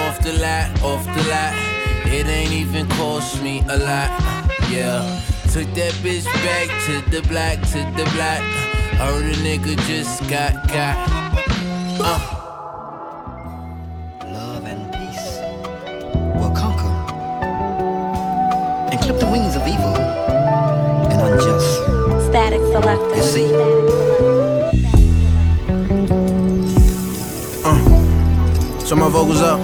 off the lot. It ain't even cost me a lot, yeah. Took that bitch back to the block. Heard a nigga just got. Love and peace will conquer and clip the wings of evil and unjust. Static Selector. You see? Turn my vocals up.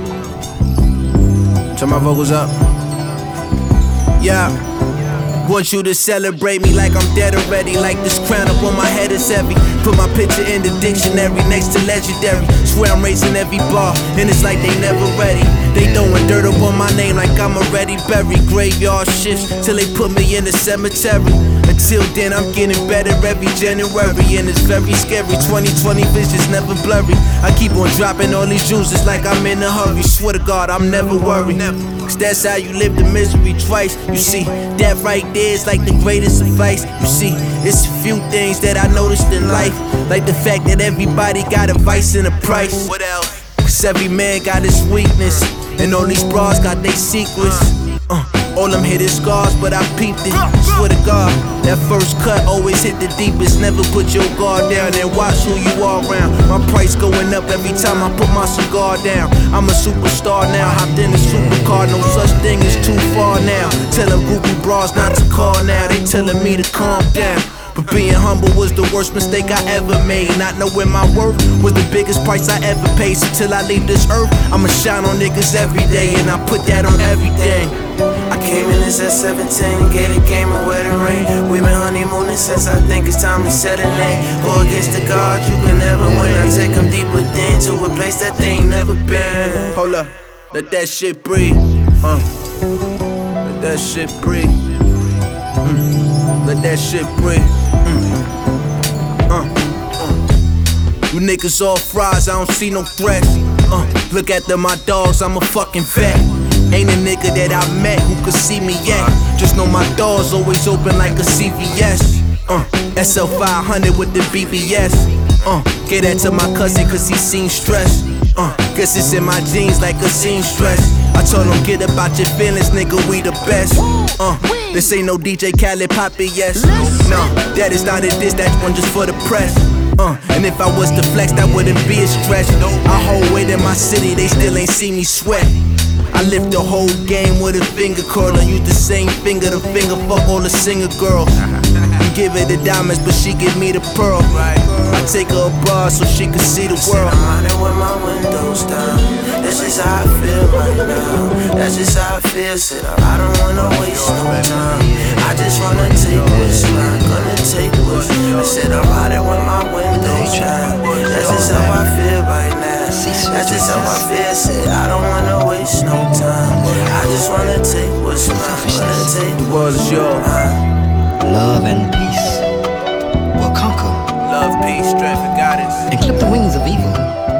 Yeah. Want you to celebrate me like I'm dead already. Like this crown up on my head is heavy. Put my picture in the dictionary next to legendary. Swear I'm raising every bar, and it's like they never ready. They throwing dirt up on my name like I'm already buried. Graveyard shifts till they put me in the cemetery. Until then I'm getting better every January, and it's very scary. 2020 vision's never blurry. I keep on dropping all these juices like I'm in a hurry. Swear to God I'm never worried, cause that's how you live the misery twice. You see, that right there is like the greatest advice. You see, it's a few things that I noticed in life, like the fact that everybody got a vice and a price. What else? Cause every man got his weakness, and all these bras got their secrets. All them hidden scars, but I peeped it. Swear to God, that first cut always hit the deepest. Never put your guard down and watch who you are around. My price going up every time I put my cigar down. I'm a superstar now, hopped in a supercar. No such thing as too far now. Tell them groupie bras not to call now. They telling me to calm down. But being humble was the worst mistake I ever made. Not knowing my worth was the biggest price I ever paid. So till I leave this earth, I'ma shine on niggas every day, and I put that on everything. I came in this at 17, gave the game a wedding ring. We been honeymooning since I think it's time to set a name. Go against the gods, you can never win. I take them deeper than to a place that they ain't never been. Hold up, let that shit breathe. Let that shit breathe. Let that shit breathe. You niggas all fries, I don't see no threats. Look at them, my dogs, I'm a fucking vet. Ain't a nigga that I met who could see me yet. Just know my doors always open like a CVS. SL 500 with the BBS. Get that to my cousin cause he seen stress. Guess it's in my jeans like a seamstress. I told him get about your feelings, nigga, we the best. This ain't no DJ Khaled Poppy, yes. No, that is not a diss, that one just for the press. And if I was to flex, that wouldn't be a stretch. I hold weight in my city, they still ain't see me sweat. I lift the whole game with a finger curl. I use the same finger to finger fuck all the singer girls. You give her the diamonds, but she give me the pearl. I take her abroad so she can see the world. I'm out there with my windows down. That's just how I feel right now. That's just how I feel. Said I don't wanna waste no time. I just wanna take what's mine, gonna take what's. I said I'm out there with my windows down. That's just how I feel right now. That's just how I feel. Said I don't wanna waste no time. I just wanna take what's mine, gonna take the world is yours. Love and peace will conquer. Love, peace, strength, and guidance. And clip the wings of evil